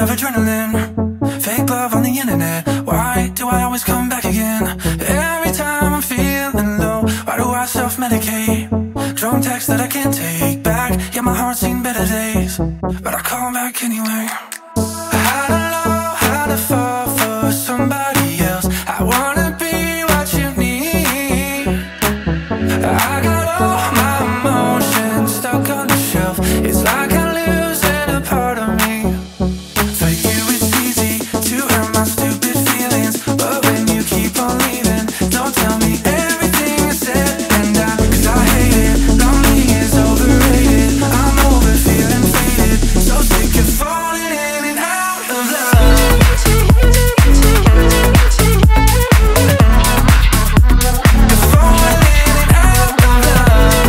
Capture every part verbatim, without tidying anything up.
of adrenaline, fake love on the internet. Why do I always come back again? Every time I'm feeling low, why do I self-medicate? Drunk text that I can't take back. Yeah, my heart's seen better days, but I call back anyway. How to love, how to fall for somebody else. I wanna be what you need. I got all my emotions stuck on the shelf. It's like I'm losing a part of me. For you it's easy to hurt my stupid feelings, but when you keep on leaving, don't tell me everything is said and done. Cause I hate it, lonely is overrated. I'm over feeling faded, so sick of falling in and out of love. Falling in and out of love.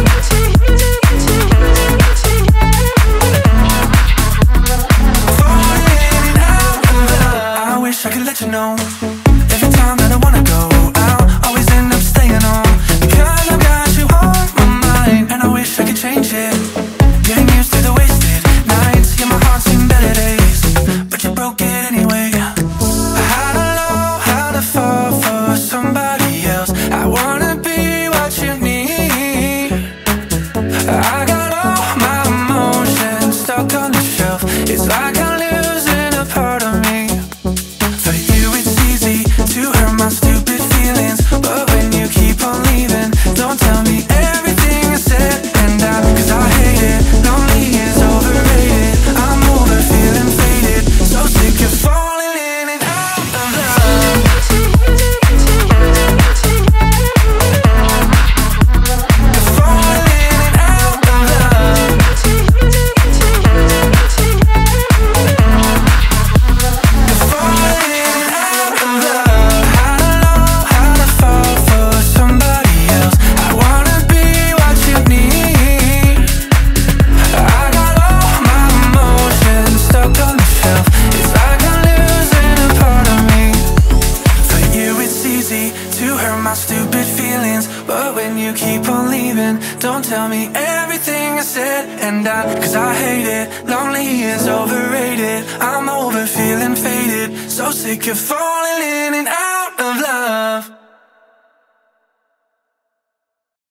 Falling in and out of love. I wish I could let you know, every time that I wanna go out, always end up staying on, because I've got you on my mind. And I wish I could change it, getting used to the wasted nights. Yeah, my heart's seen better days, but you broke it anyway. How to love, how to fall for somebody else. I wanna be what you need. I got all my emotions stuck on the shelf. It's like I'm losing a part of me. For you it's easy to hurt my stupid feelings, but when you keep on leaving, don't tell me everything is said and done. Cause I hate it, lonely is overrated. I'm over feeling faded, so sick of falling in and out of love. Falling in and out of love. Falling in and out of love. How to love, how to fall for somebody else. I wanna be what you need. I got all my emotions stuck on the shelf. It's like I'm losing a part of me. For you it's easy to hurt my stupid feelings, but when you keep on leaving, don't tell me everything is said and done. Cause I hate it, lonely is overrated. I'm over feeling faded, so sick of falling in and out of love.